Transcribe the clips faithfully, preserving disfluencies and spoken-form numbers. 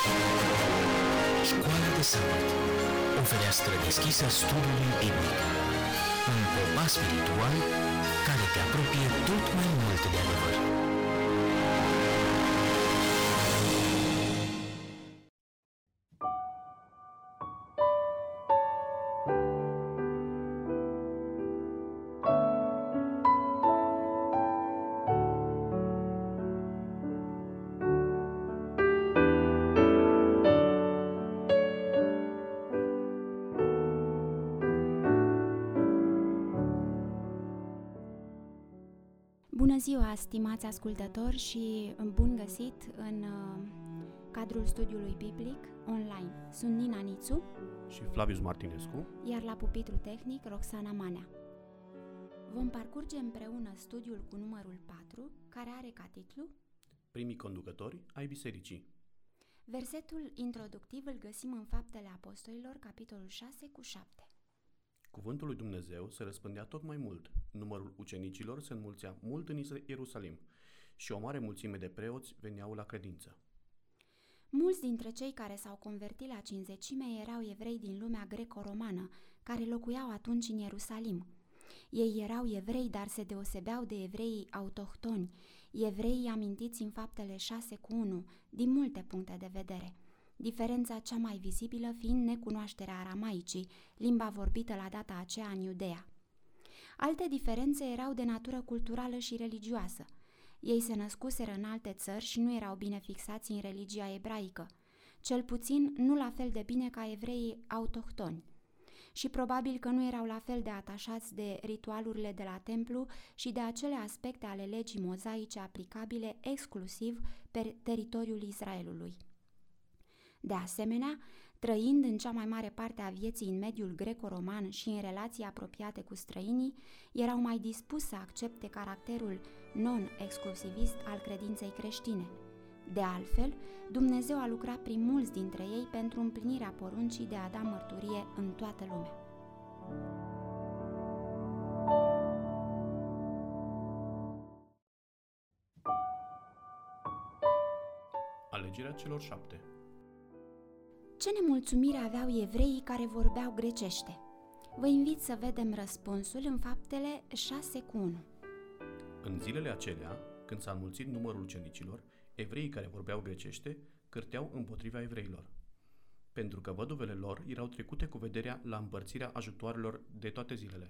Școala de sabat, o fereastră deschisă studiului biblic, un popas spiritual care te apropie tot mai mult de adevăr. Bună ziua, stimați ascultători, și bun găsit în uh, cadrul studiului biblic online. Sunt Nina Nițu și Flavius Martinescu, iar la pupitru tehnic Roxana Manea. Vom parcurge împreună studiul cu numărul patru, care are ca titlu Primii conducători ai bisericii. Versetul introductiv îl găsim în Faptele Apostolilor, capitolul șase cu șapte. Cuvântul lui Dumnezeu se răspândea tot mai mult, numărul ucenicilor se înmulțea mult în Ierusalim și o mare mulțime de preoți veneau la credință. Mulți dintre cei care s-au convertit la cincizecime erau evrei din lumea greco-romană, care locuiau atunci în Ierusalim. Ei erau evrei, dar se deosebeau de evreii autohtoni, evreii amintiți în Faptele șase cu unu, din multe puncte de vedere. Diferența cea mai vizibilă fiind necunoașterea aramaicii, limba vorbită la data aceea în Iudeea. Alte diferențe erau de natură culturală și religioasă. Ei se născuseră în alte țări și nu erau bine fixați în religia ebraică, cel puțin nu la fel de bine ca evreii autohtoni. Și probabil că nu erau la fel de atașați de ritualurile de la templu și de acele aspecte ale legii mozaice aplicabile exclusiv pe teritoriul Israelului. De asemenea, trăind în cea mai mare parte a vieții în mediul greco-roman și în relații apropiate cu străinii, erau mai dispuși să accepte caracterul non-exclusivist al credinței creștine. De altfel, Dumnezeu a lucrat prin mulți dintre ei pentru împlinirea poruncii de a da mărturie în toată lumea. Alegerea celor șapte. Ce nemulțumire aveau evreii care vorbeau grecește? Vă invit să vedem răspunsul în Faptele șase cu unu. În zilele acelea, când s-a înmulțit numărul ucenicilor, evreii care vorbeau grecește cârteau împotriva evreilor, pentru că văduvele lor erau trecute cu vederea la împărțirea ajutoarelor de toate zilele.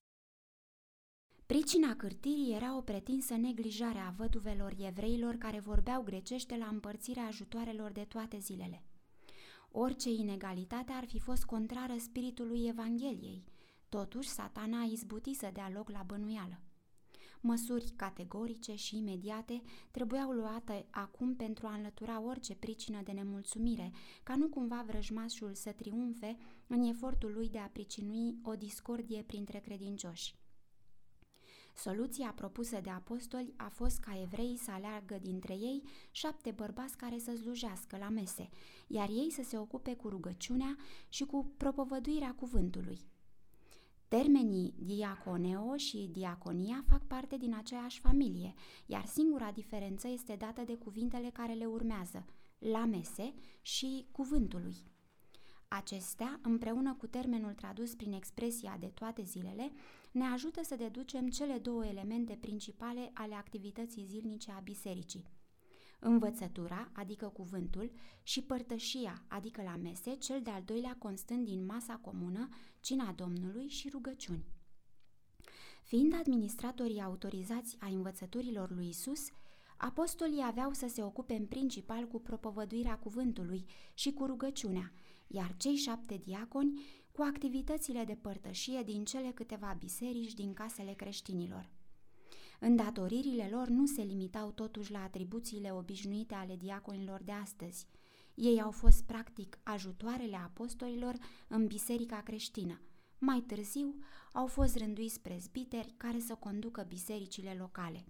Pricina cârtirii era o pretinsă neglijare a văduvelor evreilor care vorbeau grecește la împărțirea ajutoarelor de toate zilele. Orice inegalitate ar fi fost contrară spiritului Evangheliei, totuși Satana a izbutit să dea loc la bănuială. Măsuri categorice și imediate trebuiau luate acum pentru a înlătura orice pricină de nemulțumire, ca nu cumva vrăjmașul să triumfe în efortul lui de a pricinui o discordie printre credincioși. Soluția propusă de apostoli a fost ca evreii să aleagă dintre ei șapte bărbați care să slujească la mese, iar ei să se ocupe cu rugăciunea și cu propovăduirea cuvântului. Termenii diaconeo și diaconia fac parte din aceeași familie, iar singura diferență este dată de cuvintele care le urmează, la mese și cuvântului. Acestea, împreună cu termenul tradus prin expresia de toate zilele, ne ajută să deducem cele două elemente principale ale activității zilnice a bisericii. Învățătura, adică cuvântul, și părtășia, adică la mese, cel de-al doilea constând din masa comună, cina Domnului și rugăciuni. Fiind administratorii autorizați a învățăturilor lui Isus, apostolii aveau să se ocupe în principal cu propovăduirea cuvântului și cu rugăciunea, iar cei șapte diaconi cu activitățile de părtășie din cele câteva biserici din casele creștinilor. Îndatoririle lor nu se limitau totuși la atribuțiile obișnuite ale diaconilor de astăzi. Ei au fost practic ajutoarele apostolilor în biserica creștină. Mai târziu au fost rânduiți prezbiteri care să conducă bisericile locale.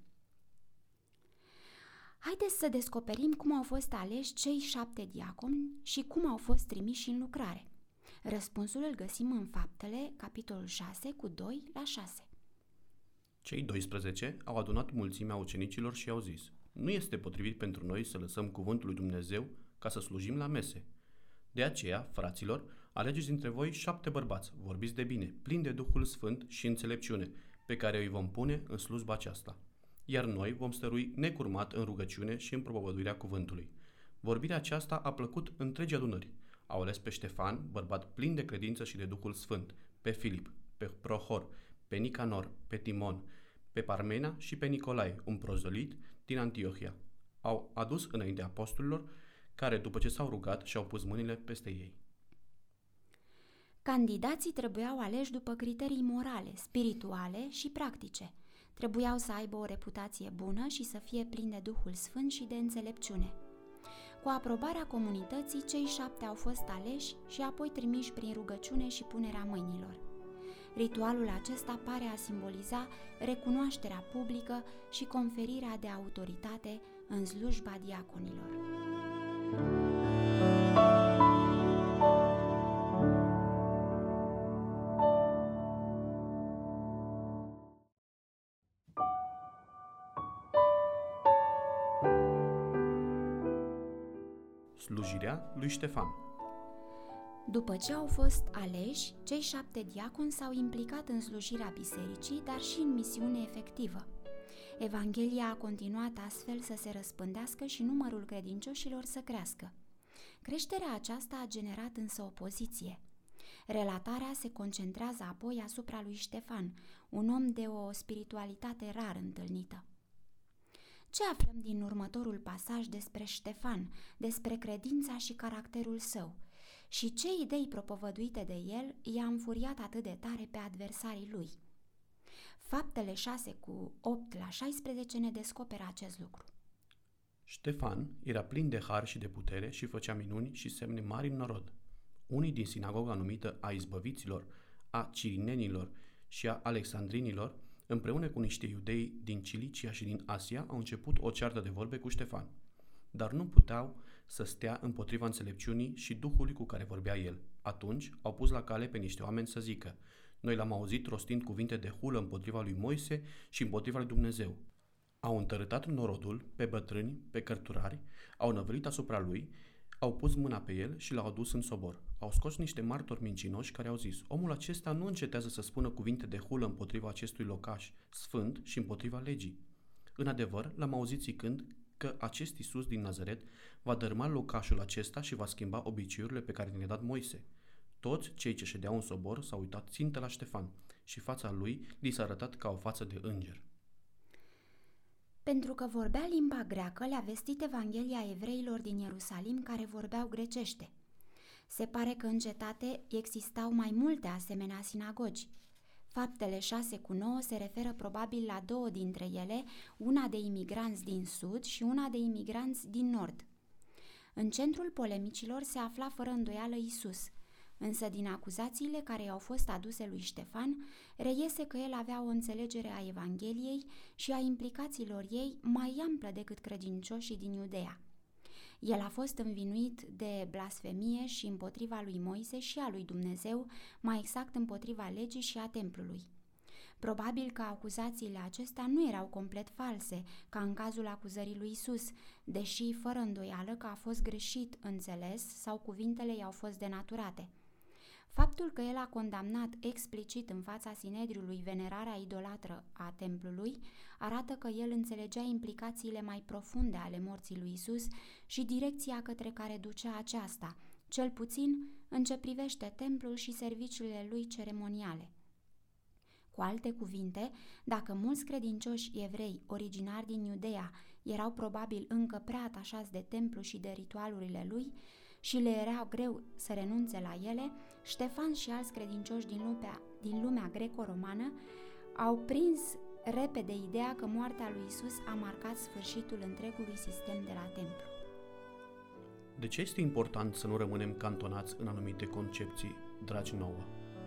Haideți să descoperim cum au fost aleși cei șapte diaconi și cum au fost trimiși în lucrare. Răspunsul îl găsim în Faptele, capitolul șase, cu doi la șase. Cei doisprezece au adunat mulțimea ucenicilor și au zis: nu este potrivit pentru noi să lăsăm cuvântul lui Dumnezeu ca să slujim la mese. De aceea, fraților, alegeți dintre voi șapte bărbați, vorbiți de bine, plini de Duhul Sfânt și înțelepciune, pe care îi vom pune în slujba aceasta. Iar noi vom stărui necurmat în rugăciune și în propovăduirea cuvântului. Vorbirea aceasta a plăcut întregii adunări. Au ales pe Ștefan, bărbat plin de credință și de Duhul Sfânt, pe Filip, pe Prohor, pe Nicanor, pe Timon, pe Parmena și pe Nicolae, un prozolit din Antiohia. Au adus înaintea apostolilor, care după ce s-au rugat și-au pus mâinile peste ei. Candidații trebuiau aleși după criterii morale, spirituale și practice. Trebuiau să aibă o reputație bună și să fie plini de Duhul Sfânt și de înțelepciune. Cu aprobarea comunității, cei șapte au fost aleși și apoi trimiși prin rugăciune și punerea mâinilor. Ritualul acesta pare a simboliza recunoașterea publică și conferirea de autoritate în slujba diaconilor. Slujirea lui Ștefan. După ce au fost aleși, cei șapte diaconi s-au implicat în slujirea bisericii, dar și în misiune efectivă. Evanghelia a continuat astfel să se răspândească și numărul credincioșilor să crească. Creșterea aceasta a generat însă opoziție. Relatarea se concentrează apoi asupra lui Ștefan, un om de o spiritualitate rar întâlnită. Ce aflăm din următorul pasaj despre Ștefan, despre credința și caracterul său? Și ce idei propovăduite de el i-a înfuriat atât de tare pe adversarii lui? Faptele șase cu opt la șaisprezece ne descoperă acest lucru. Ștefan era plin de har și de putere și făcea minuni și semne mari în norod. Unii din sinagoga numită a izbăviților, a cirinenilor și a alexandrinilor, împreună cu niște iudei din Cilicia și din Asia, au început o ceartă de vorbe cu Ștefan. Dar nu puteau să stea împotriva înțelepciunii și Duhului cu care vorbea el. Atunci au pus la cale pe niște oameni să zică: noi l-am auzit rostind cuvinte de hulă împotriva lui Moise și împotriva lui Dumnezeu. Au întărâtat norodul pe bătrâni, pe cărturari, au năvălit asupra lui, au pus mâna pe el și l-au adus în sobor. Au scos niște martori mincinoși care au zis: omul acesta nu încetează să spună cuvinte de hulă împotriva acestui locaș sfânt și împotriva legii. În adevăr, l-am auzit zicând că acest Iisus din Nazaret va dărâma locașul acesta și va schimba obiceiurile pe care ne le-a dat Moise. Toți cei ce ședeau în sobor s-au uitat țintă la Ștefan și fața lui li s-a arătat ca o față de înger. Pentru că vorbea limba greacă, le-a vestit Evanghelia evreilor din Ierusalim care vorbeau grecește. Se pare că în cetate existau mai multe asemenea sinagogi. Faptele șase cu nouă se referă probabil la două dintre ele, una de imigranți din sud și una de imigranți din nord. În centrul polemicilor se afla fără îndoială Iisus, însă din acuzațiile care i-au fost aduse lui Ștefan, reiese că el avea o înțelegere a Evangheliei și a implicațiilor ei mai amplă decât credincioșii din Iudeea. El a fost învinuit de blasfemie și împotriva lui Moise și a lui Dumnezeu, mai exact împotriva legii și a templului. Probabil că acuzațiile acestea nu erau complet false, ca în cazul acuzării lui Isus, deși fără îndoială că a fost greșit înțeles sau cuvintele i-au fost denaturate. Faptul că el a condamnat explicit în fața Sinedriului venerarea idolatră a templului arată că el înțelegea implicațiile mai profunde ale morții lui Isus și direcția către care ducea aceasta, cel puțin în ce privește templul și serviciile lui ceremoniale. Cu alte cuvinte, dacă mulți credincioși evrei originari din Iudeea erau probabil încă prea atașați de templu și de ritualurile lui și le era greu să renunțe la ele, Ștefan și alți credincioși din lumea, din lumea greco-romană au prins repede ideea că moartea lui Isus a marcat sfârșitul întregului sistem de la templu. De ce este important să nu rămânem cantonați în anumite concepții, dragi nouă?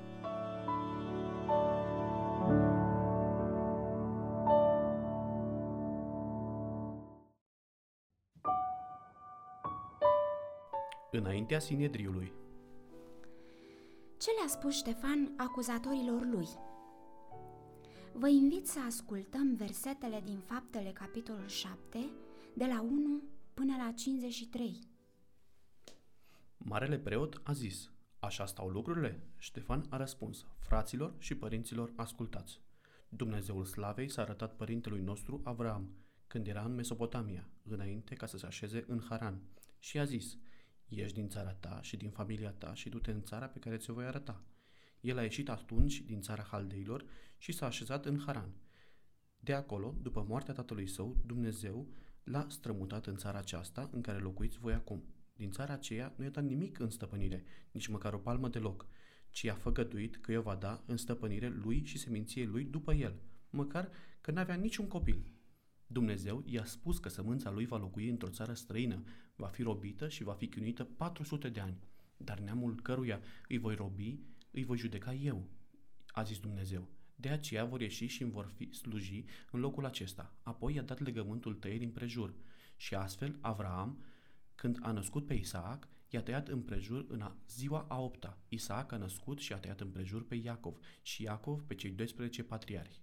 Înaintea Sinedriului. Ce le-a spus Ștefan acuzatorilor lui? Vă invit să ascultăm versetele din Faptele, capitolul șapte, de la unu până la cincizeci și trei. Marele preot a zis: așa stau lucrurile? Ștefan a răspuns: fraților și părinților, ascultați. Dumnezeul slavei s-a arătat părintelui nostru Avraam când era în Mesopotamia, înainte ca să se așeze în Haran, și a zis: ieși din țara ta și din familia ta și du-te în țara pe care ți-o voi arăta. El a ieșit atunci din țara Haldeilor și s-a așezat în Haran. De acolo, după moartea tatălui său, Dumnezeu l-a strămutat în țara aceasta în care locuiți voi acum. Din țara aceea nu i-a dat nimic în stăpânire, nici măcar o palmă deloc, ci i-a făgăduit că i-o va da în stăpânire lui și seminției lui după el, măcar că n-avea niciun copil. Dumnezeu i-a spus că sămânța lui va locui într-o țară străină, va fi robită și va fi chinuită patru sute de ani, dar neamul căruia îi voi robi, îi voi judeca eu, a zis Dumnezeu. De aceea vor ieși și îmi vor fi sluji în locul acesta. Apoi i-a dat legământul tăierii împrejur și astfel Avraam, când a născut pe Isaac, i-a tăiat împrejur în a ziua a opta. Isaac a născut și a tăiat împrejur pe Iacov și Iacov pe cei doisprezece patriarhi.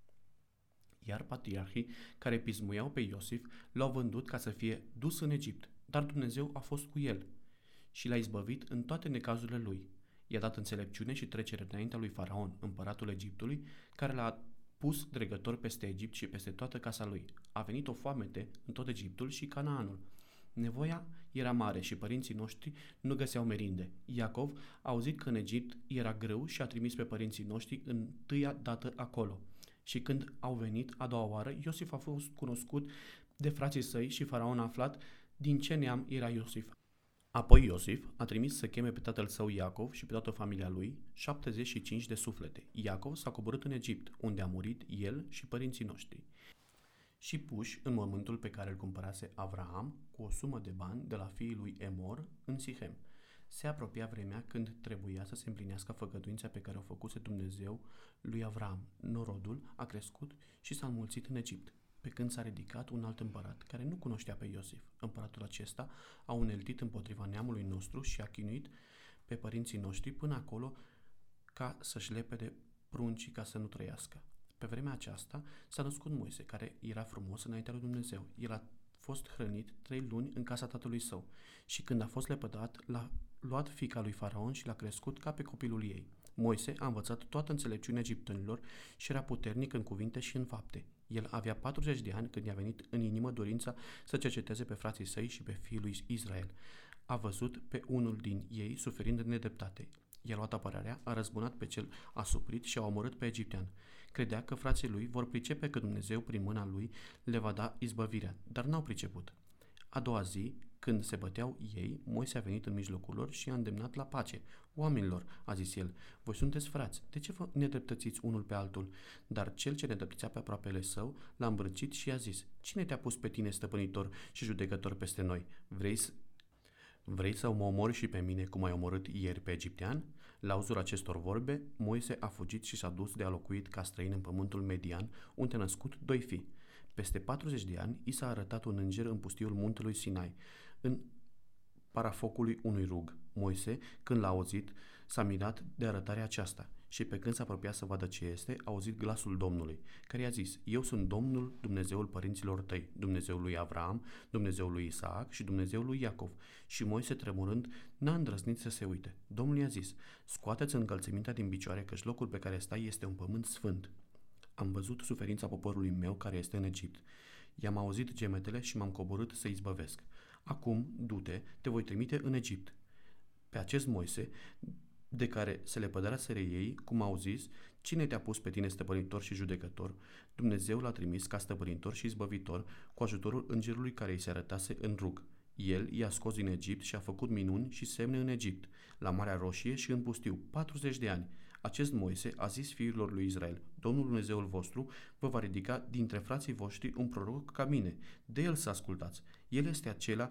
Iar patriarhii care pismuiau pe Iosif l-au vândut ca să fie dus în Egipt, dar Dumnezeu a fost cu el și l-a izbăvit în toate necazurile lui. I-a dat înțelepciune și trecere înaintea lui Faraon, împăratul Egiptului, care l-a pus dregător peste Egipt și peste toată casa lui. A venit o foamete în tot Egiptul și Canaanul. Nevoia era mare și părinții noștri nu găseau merinde. Iacov a auzit că în Egipt era greu și a trimis pe părinții noștri întâia dată acolo. Și când au venit a doua oară, Iosif a fost cunoscut de frații săi și Faraon a aflat din ce neam era Iosif. Apoi Iosif a trimis să cheme pe tatăl său Iacov și pe toată familia lui, șaptezeci și cinci de suflete. Iacov s-a coborât în Egipt, unde a murit el și părinții noștri, și puși în mormântul pe care îl cumpărase Avraam cu o sumă de bani de la fiii lui Emor în Sichem. Se apropia vremea când trebuia să se împlinească făgăduința pe care o făcuse Dumnezeu lui Avraam. Norodul a crescut și s-a înmulțit în Egipt, pe când s-a ridicat un alt împărat care nu cunoștea pe Iosif. Împăratul acesta a uneltit împotriva neamului nostru și a chinuit pe părinții noștri până acolo ca să-și lepede pruncii ca să nu trăiască. Pe vremea aceasta s-a născut Moise, care era frumos înaintea lui Dumnezeu. El a fost hrănit trei luni în casa tatălui său și când a fost lepădat, l-a luat fiica lui Faraon și l-a crescut ca pe copilul ei. Moise a învățat toată înțelepciunea egiptenilor și era puternic în cuvinte și în fapte. El avea patruzeci de ani când i-a venit în inimă dorința să cerceteze pe frații săi și pe fiul lui Israel. A văzut pe unul din ei suferind de nedreptate. I-a luat apărarea, a răzbunat pe cel asuprit și a omorât pe egiptean. Credea că frații lui vor pricepe că Dumnezeu prin mâna lui le va da izbăvirea, dar n-au priceput. A doua zi, când se băteau ei, Moise a venit în mijlocul lor și a îndemnat la pace. Oamenilor, a zis el, voi sunteți frați, de ce vă nedreptățiți unul pe altul? Dar cel ce nedreptățea pe aproapele său l-a îmbrâncit și i-a zis: cine te-a pus pe tine stăpânitor și judecător peste noi? Vrei să... Vrei să mă omori și pe mine cum ai omorât ieri pe egiptean? La auzul acestor vorbe, Moise a fugit și s-a dus de a locuit ca străin în pământul Median, unde a născut doi fii. Peste patruzeci de ani, i s-a arătat un înger în pustiul muntelui Sinai, în parafocului unui rug. Moise, când l-a auzit, s-a mirat de arătarea aceasta și pe când s-a apropiat să vadă ce este, a auzit glasul Domnului, care i-a zis: eu sunt Domnul, Dumnezeul părinților tăi, Dumnezeul lui Avraam, Dumnezeul lui Isaac și Dumnezeul lui Iacov. Și Moise, tremurând, n-a îndrăznit să se uite. Domnul i-a zis: scoateți încălțămintea din picioare, căci locul pe care stai este un pământ sfânt. Am văzut suferința poporului meu care este în Egipt. I-am auzit gemetele și m-am coborât să izbăvesc. Acum, du-te, te voi trimite în Egipt. Pe acest Moise, de care se lepădaseră ei, cum au zis: cine te-a pus pe tine stăpânitor și judecător? Dumnezeu l-a trimis ca stăpânitor și izbăvitor cu ajutorul îngerului care îi se arătase în rug. El i-a scos din Egipt și a făcut minuni și semne în Egipt, la Marea Roșie și în pustiu, patruzeci de ani. Acest Moise a zis fiilor lui Israel: Domnul Dumnezeul vostru vă va ridica dintre frații voștri un proroc ca mine, de el să ascultați. El este acela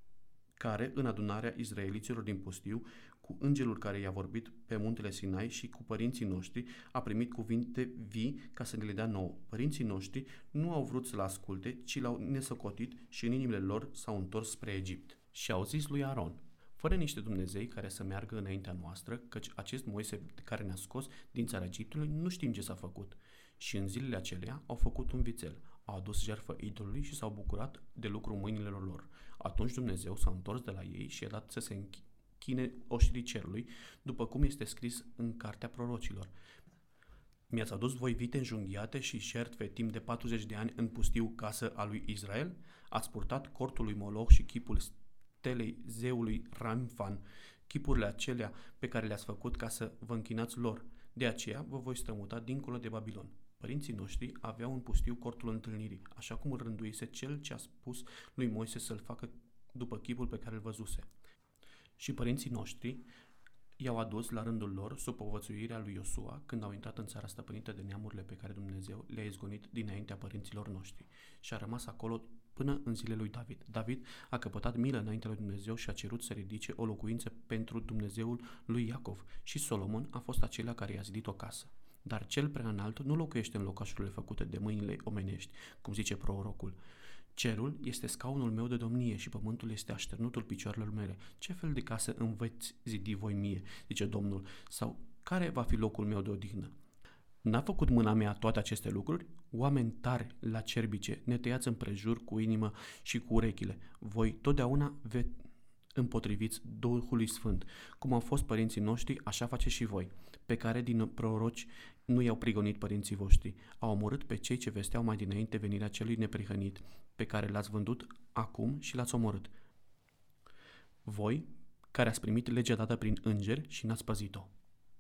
care, în adunarea izraeliților din pustiu, cu îngerul care i-a vorbit pe muntele Sinai și cu părinții noștri, a primit cuvinte vii ca să ne le dea nouă. Părinții noștri nu au vrut să-l asculte, ci l-au nesocotit și în inimile lor s-au întors spre Egipt. Și au zis lui Aron: fără niște Dumnezei care să meargă înaintea noastră, căci acest Moise care ne-a scos din țara Egiptului nu știm ce s-a făcut. Și în zilele acelea au făcut un vițel, au adus jertfă idolului și s-au bucurat de lucrul mâinilor lor. Atunci Dumnezeu s-a întors de la ei și i-a dat să se chine oștirii cerului, după cum este scris în cartea prorocilor. Mi-ați adus voi vite înjunghiate și șertfe timp de patruzeci de ani în pustiu, casă a lui Israel? Ați purtat cortul lui Moloch și chipul stelei zeului Ramfan, chipurile acelea pe care le-ați făcut ca să vă închinați lor. De aceea vă voi strămuta dincolo de Babilon. Părinții noștri aveau în pustiu cortul întâlnirii, așa cum îl rânduise cel ce a spus lui Moise să-l facă după chipul pe care îl văzuse. Și părinții noștri i-au adus la rândul lor sub povățuirea lui Iosua când au intrat în țara stăpânită de neamurile pe care Dumnezeu le-a izgonit dinaintea părinților noștri și a rămas acolo până în zilele lui David. David a căpătat milă înaintea lui Dumnezeu și a cerut să ridice o locuință pentru Dumnezeul lui Iacov și Solomon a fost acela care i-a zidit o casă. Dar cel prea înalt nu locuiește în locașurile făcute de mâinile omenești, cum zice prorocul. Cerul este scaunul meu de domnie și pământul este așternutul picioarelor mele. Ce fel de casă îmi veți zidi voi mie, zice Domnul, sau care va fi locul meu de odihnă? N-a făcut mâna mea toate aceste lucruri? Oameni tari la cerbice, netăiați împrejur cu inimă și cu urechile. Voi totdeauna veți împotriviți Duhului Sfânt. Cum au fost părinții noștri, așa face și voi, pe care din proroci nu i-au prigonit părinții voștri. Au omorât pe cei ce vesteau mai dinainte venirea celui neprihănit, pe care l-ați vândut acum și l-ați omorât. Voi, care ați primit legea dată prin îngeri și n-ați păzit-o.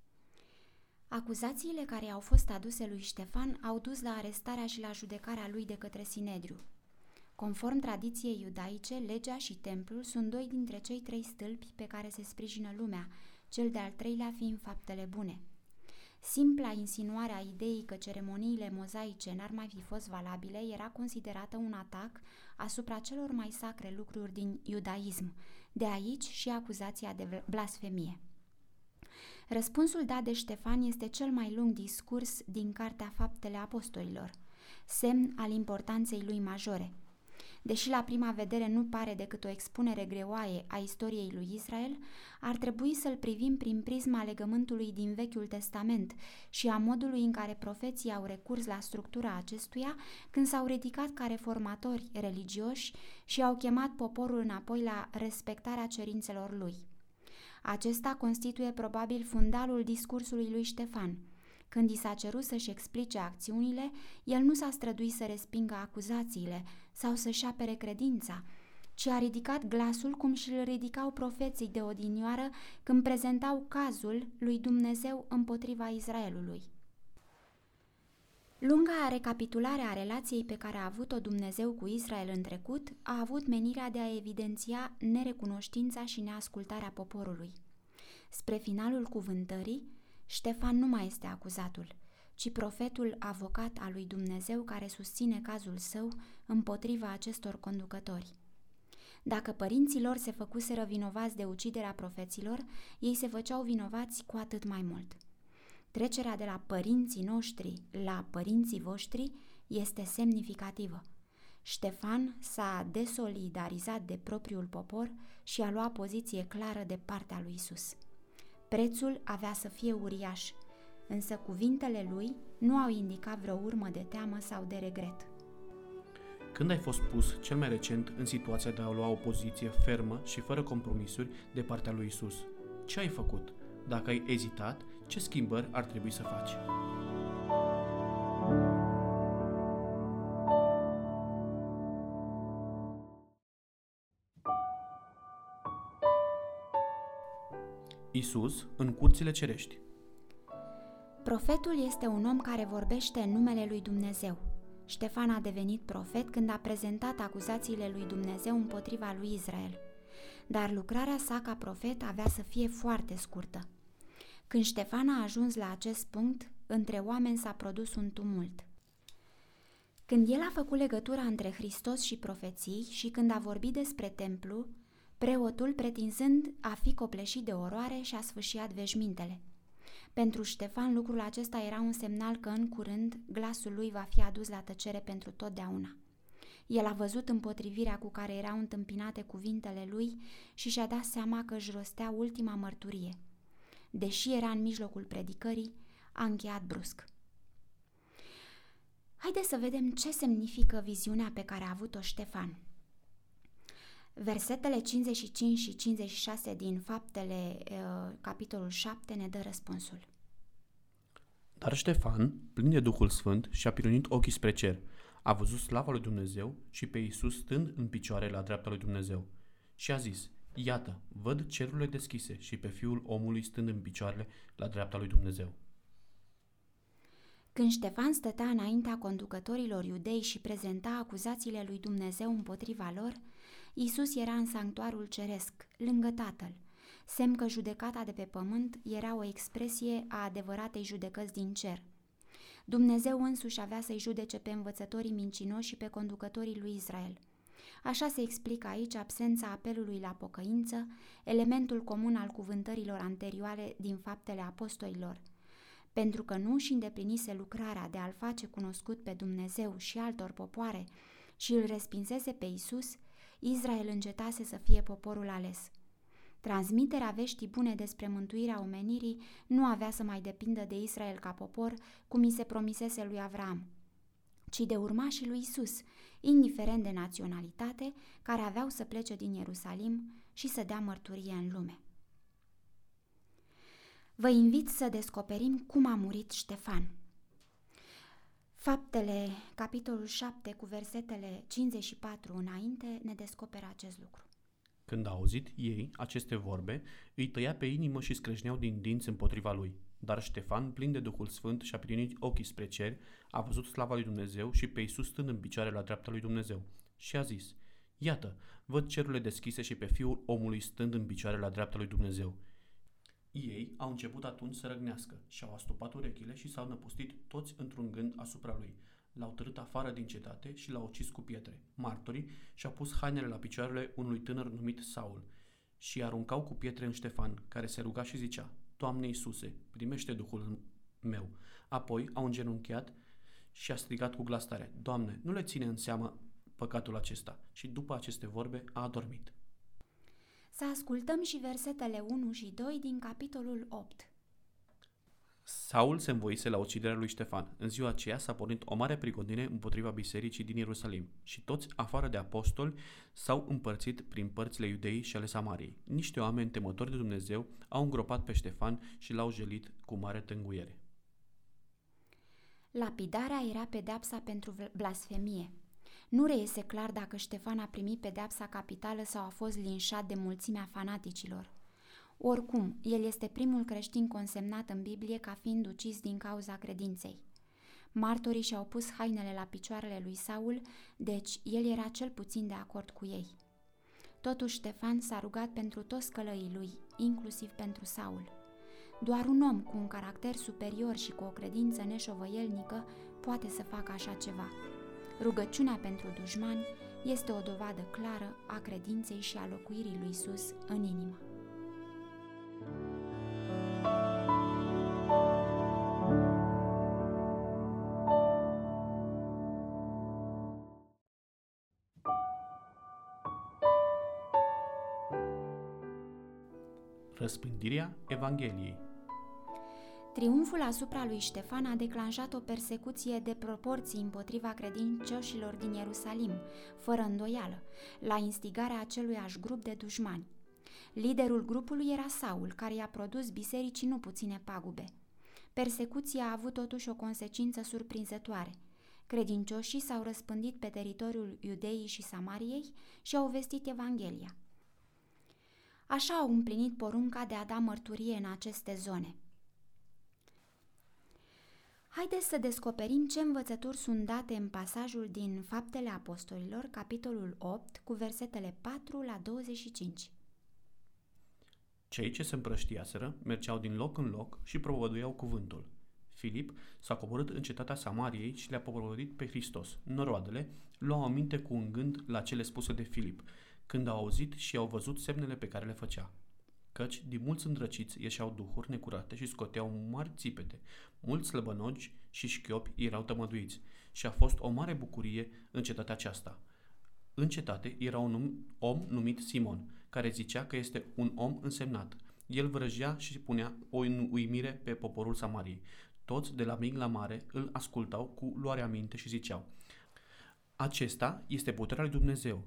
Acuzațiile care au fost aduse lui Ștefan au dus la arestarea și la judecarea lui de către Sinedriu. Conform tradiției iudaice, legea și templul sunt doi dintre cei trei stâlpi pe care se sprijină lumea, cel de-al treilea fiind faptele bune. Simpla insinuare a ideii că ceremoniile mozaice n-ar mai fi fost valabile era considerată un atac asupra celor mai sacre lucruri din iudaism, de aici și acuzația de blasfemie. Răspunsul dat de Ștefan este cel mai lung discurs din Cartea Faptele Apostolilor, semn al importanței lui majore. Deși la prima vedere nu pare decât o expunere greoaie a istoriei lui Israel, ar trebui să-l privim prin prisma legământului din Vechiul Testament și a modului în care profeții au recurs la structura acestuia când s-au ridicat ca reformatori religioși și au chemat poporul înapoi la respectarea cerințelor lui. Acesta constituie probabil fundalul discursului lui Ștefan. Când i s-a cerut să-și explice acțiunile, el nu s-a străduit să respingă acuzațiile sau să-și apere credința, ci a ridicat glasul cum și-l ridicau profeții de odinioară când prezentau cazul lui Dumnezeu împotriva Israelului. Lunga recapitulare a relației pe care a avut-o Dumnezeu cu Israel în trecut a avut menirea de a evidenția nerecunoștința și neascultarea poporului. Spre finalul cuvântării, Ștefan nu mai este acuzatul, ci profetul avocat al lui Dumnezeu care susține cazul său împotriva acestor conducători. Dacă părinții lor se făcuseră vinovați de uciderea profeților, ei se făceau vinovați cu atât mai mult. Trecerea de la părinții noștri la părinții voștri este semnificativă. Ștefan s-a desolidarizat de propriul popor și a luat poziție clară de partea lui Isus. Prețul avea să fie uriaș, însă cuvintele lui nu au indicat vreo urmă de teamă sau de regret. Când ai fost pus cel mai recent în situația de a lua o poziție fermă și fără compromisuri de partea lui Isus? Ce ai făcut? Dacă ai ezitat, ce schimbări ar trebui să faci? Isus în curțile cerești. Profetul este un om care vorbește în numele lui Dumnezeu. Ștefan a devenit profet când a prezentat acuzațiile lui Dumnezeu împotriva lui Israel. Dar lucrarea sa ca profet avea să fie foarte scurtă. Când Ștefan a ajuns la acest punct, între oameni s-a produs un tumult. Când el a făcut legătura între Hristos și profeții și când a vorbit despre templu, preotul, pretinzând a fi copleșit de oroare, și-a sfâșiat veșmintele. Pentru Ștefan, lucrul acesta era un semnal că în curând glasul lui va fi adus la tăcere pentru totdeauna. El a văzut împotrivirea cu care erau întâmpinate cuvintele lui și și-a dat seama că își rostea ultima mărturie. Deși era în mijlocul predicării, a încheiat brusc. Haideți să vedem ce semnifică viziunea pe care a avut-o Ștefan. Versetele cincizeci și cinci și cincizeci și șase din Faptele, uh, capitolul șapte, ne dă răspunsul. Dar Ștefan, plin de Duhul Sfânt, și-a pilonit ochii spre cer. A văzut slava lui Dumnezeu și pe Iisus stând în picioare la dreapta lui Dumnezeu. Și a zis: Iată, văd cerurile deschise și pe Fiul omului stând în picioarele la dreapta lui Dumnezeu. Când Ștefan stătea înaintea conducătorilor iudei și prezenta acuzațiile lui Dumnezeu împotriva lor, Iisus era în sanctuarul ceresc, lângă Tatăl, semn că judecata de pe pământ era o expresie a adevăratei judecăți din cer. Dumnezeu însuși avea să-i judece pe învățătorii mincinoși și pe conducătorii lui Israel. Așa se explică aici absența apelului la pocăință, elementul comun al cuvântărilor anterioare din Faptele Apostolilor. Pentru că nu își îndeplinise lucrarea de a-L face cunoscut pe Dumnezeu și altor popoare și îl respinsese pe Iisus, Israel încetase să fie poporul ales. Transmiterea veștii bune despre mântuirea omenirii nu avea să mai depindă de Israel ca popor, cum i se promisese lui Avram, ci de urmașii lui Iisus, indiferent de naționalitate, care aveau să plece din Ierusalim și să dea mărturie în lume. Vă invit să descoperim cum a murit Ștefan. Faptele, capitolul șapte, cu versetele cincizeci și patru înainte, ne descoperă acest lucru. Când a auzit ei aceste vorbe, îi tăia pe inimă și scrâșneau din dinți împotriva lui. Dar Ștefan, plin de Duhul Sfânt, și-a pilonit ochii spre cer, a văzut slava lui Dumnezeu și pe Iisus stând în picioare la dreapta lui Dumnezeu. Și a zis: Iată, văd cerurile deschise și pe Fiul omului stând în picioare la dreapta lui Dumnezeu. Ei au început atunci să răgnească și-au astupat urechile și s-au năpustit toți într-un gând asupra lui. L-au târât afară din cetate și l-au ucis cu pietre. Martorii și-au pus hainele la picioarele unui tânăr numit Saul și aruncau cu pietre în Ștefan, care se ruga și zicea: Doamne Iisuse, primește Duhul meu. Apoi au îngenunchiat și a strigat cu glas tare: Doamne, nu le ține în seamă păcatul acesta. Și după aceste vorbe a adormit. Să ascultăm și versetele unu și doi din capitolul opt. Saul se învoise la uciderea lui Ștefan. În ziua aceea s-a pornit o mare prigodnie împotriva bisericii din Ierusalim și toți, afară de apostoli, s-au împărțit prin părțile Iudeii și ale Samariei. Niște oameni temători de Dumnezeu au îngropat pe Ștefan și l-au jelit cu mare tânguiere. Lapidarea era pedeapsa pentru blasfemie. Nu reiese clar dacă Ștefan a primit pedeapsa capitală sau a fost linșat de mulțimea fanaticilor. Oricum, el este primul creștin consemnat în Biblie ca fiind ucis din cauza credinței. Martorii și-au pus hainele la picioarele lui Saul, deci el era cel puțin de acord cu ei. Totuși Ștefan s-a rugat pentru toți călăii lui, inclusiv pentru Saul. Doar un om cu un caracter superior și cu o credință neșovăielnică poate să facă așa ceva. Rugăciunea pentru dușmani este o dovadă clară a credinței și a locuirii lui Iisus în inimă. Răspândirea Evangheliei. Triumful asupra lui Ștefan a declanșat o persecuție de proporții împotriva credincioșilor din Ierusalim, fără îndoială, la instigarea aceluiași grup de dușmani. Liderul grupului era Saul, care i-a produs bisericii nu puține pagube. Persecuția a avut totuși o consecință surprinzătoare. Credincioșii s-au răspândit pe teritoriul Iudeii și Samariei și au vestit Evanghelia. Așa au împlinit porunca de a da mărturie în aceste zone. Haideți să descoperim ce învățături sunt date în pasajul din Faptele Apostolilor, capitolul opt, cu versetele patru la douăzeci și cinci. Cei ce se împrăștiaseră mergeau din loc în loc și propovăduiau cuvântul. Filip s-a coborât în cetatea Samariei și le-a propovăduit pe Hristos. Noroadele luau aminte cu un gând la cele spuse de Filip, când au auzit și au văzut semnele pe care le făcea. Căci din mulți îndrăciți ieșeau duhuri necurate și scoteau mari țipete. Mulți slăbănogi și șchiopi erau tămăduiți și a fost o mare bucurie în cetatea aceasta. În cetate era un om numit Simon, care zicea că este un om însemnat. El vrăjea și punea o uimire pe poporul Samariei. Toți, de la mic la mare, îl ascultau cu luare aminte și ziceau: Acesta este puterea lui Dumnezeu.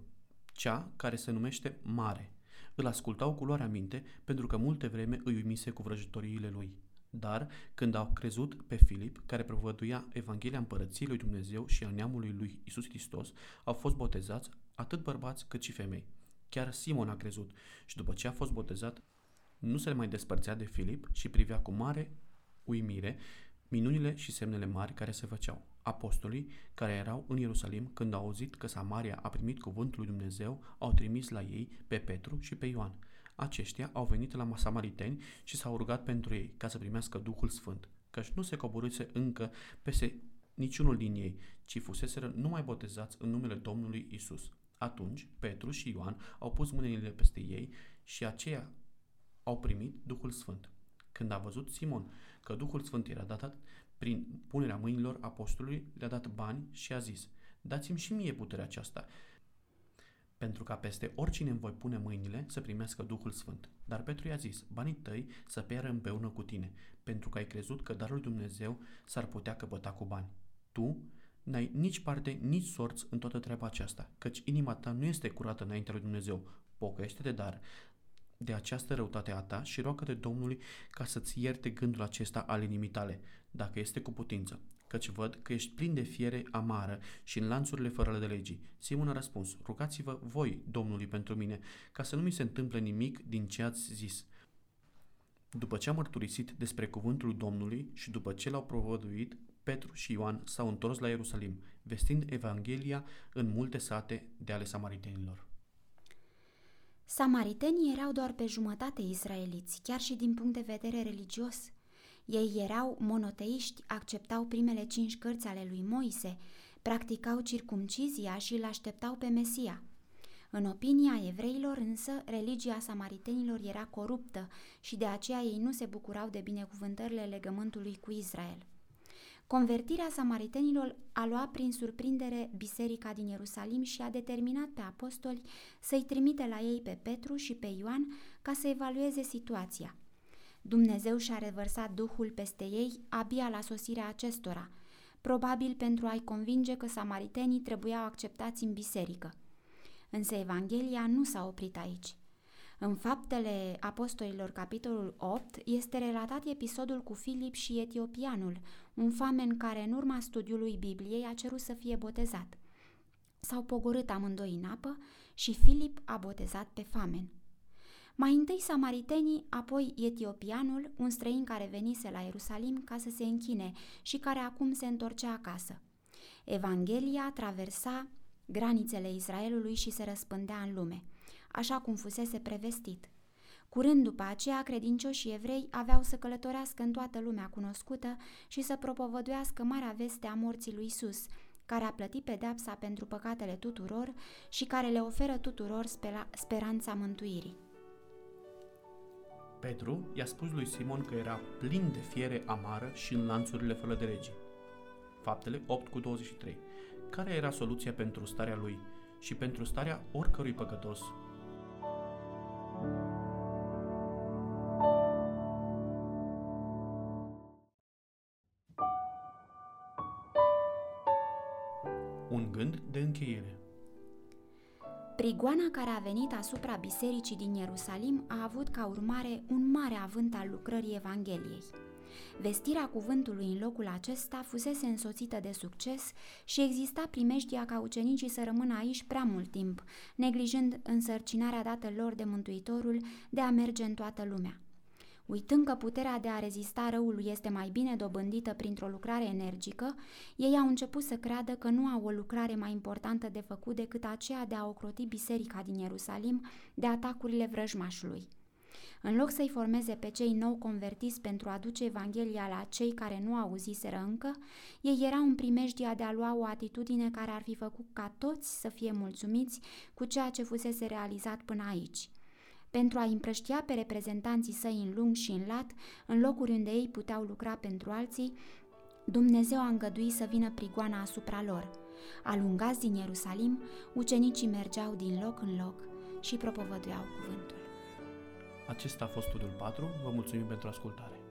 cea care se numește Mare. Îl ascultau cu luarea minte, pentru că multe vreme îi uimise cu vrăjitoriile lui. Dar, când au crezut pe Filip, care propovăduia Evanghelia Împărăției lui Dumnezeu și a neamului lui Iisus Hristos, au fost botezați atât bărbați cât și femei. Chiar Simon a crezut și după ce a fost botezat, nu se mai despărțea de Filip și privea cu mare uimire minunile și semnele mari care se făceau. Apostolii care erau în Ierusalim, când au auzit că Samaria a primit cuvântul lui Dumnezeu, au trimis la ei pe Petru și pe Ioan. Aceștia au venit la samariteni și s-au rugat pentru ei, ca să primească Duhul Sfânt, căci nu se coborâse încă peste niciunul din ei, ci fuseseră numai botezați în numele Domnului Isus. Atunci Petru și Ioan au pus mâinile peste ei și aceia au primit Duhul Sfânt. Când a văzut Simon că Duhul Sfânt era dat prin punerea mâinilor apostolului, le-a dat bani și a zis: dați-mi și mie puterea aceasta, pentru ca peste oricine îmi voi pune mâinile să primească Duhul Sfânt. Dar Petru i-a zis: banii tăi să piară împreună cu tine, pentru că ai crezut că darul lui Dumnezeu s-ar putea căpăta cu bani. Tu n-ai nici parte, nici sorți în toată treaba aceasta, căci inima ta nu este curată înaintea lui Dumnezeu. Pocăiește-te dar de această răutate a ta și roagă-te Domnului ca să-ți ierte gândul acesta al inimii tale, dacă este cu putință, căci văd că ești plin de fiere amară și în lanțurile fără de legii. Simon a răspuns: rugați-vă voi Domnului pentru mine, ca să nu mi se întâmple nimic din ce ați zis. După ce a mărturisit despre cuvântul Domnului și după ce l-au propovăduit, Petru și Ioan s-au întors la Ierusalim, vestind Evanghelia în multe sate de ale samaritenilor. Samaritenii erau doar pe jumătate israeliți, chiar și din punct de vedere religios. Ei erau monoteiști, acceptau primele cinci cărți ale lui Moise, practicau circumcizia și îl așteptau pe Mesia. În opinia evreilor însă, religia samaritenilor era coruptă și de aceea ei nu se bucurau de binecuvântările legământului cu Israel. Convertirea samaritenilor a luat prin surprindere biserica din Ierusalim și a determinat pe apostoli să-i trimite la ei pe Petru și pe Ioan ca să evalueze situația. Dumnezeu și-a revărsat Duhul peste ei abia la sosirea acestora, probabil pentru a-i convinge că samaritenii trebuiau acceptați în biserică. Însă Evanghelia nu s-a oprit aici. În Faptele Apostolilor, capitolul opt, este relatat episodul cu Filip și etiopianul, un famen care în urma studiului Bibliei a cerut să fie botezat. S-au pogorât amândoi în apă și Filip a botezat pe famen. Mai întâi samaritenii, apoi etiopianul, un străin care venise la Ierusalim ca să se închine și care acum se întorcea acasă. Evanghelia traversa granițele Israelului și se răspândea în lume, așa cum fusese prevestit. Curând după aceea, credincioșii evrei aveau să călătorească în toată lumea cunoscută și să propovăduiască marea veste a morții lui Isus, care a plătit pedeapsa pentru păcatele tuturor și care le oferă tuturor spera- speranța mântuirii. Petru i-a spus lui Simon că era plin de fiere amară și în lanțurile fără de legii. Faptele opt cu douăzeci și trei. Care era soluția pentru starea lui și pentru starea oricărui păcătos? Un gând de încheiere. Prigoana care a venit asupra bisericii din Ierusalim a avut ca urmare un mare avânt al lucrării Evangheliei. Vestirea cuvântului în locul acesta fusese însoțită de succes și exista primejdia ca ucenicii să rămână aici prea mult timp, neglijând însărcinarea dată lor de Mântuitorul de a merge în toată lumea. Uitând că puterea de a rezista răului este mai bine dobândită printr-o lucrare energică, ei au început să creadă că nu au o lucrare mai importantă de făcut decât aceea de a ocroti biserica din Ierusalim de atacurile vrăjmașului. În loc să-i formeze pe cei nou convertiți pentru a duce Evanghelia la cei care nu auziseră încă, ei erau în primejdia de a lua o atitudine care ar fi făcut ca toți să fie mulțumiți cu ceea ce fusese realizat până aici. Pentru a împrăștia pe reprezentanții săi în lung și în lat, în locuri unde ei puteau lucra pentru alții, Dumnezeu a îngăduit să vină prigoana asupra lor. Alungați din Ierusalim, ucenicii mergeau din loc în loc și propovăduiau cuvântul. Acesta a fost studiul patru. Vă mulțumim pentru ascultare.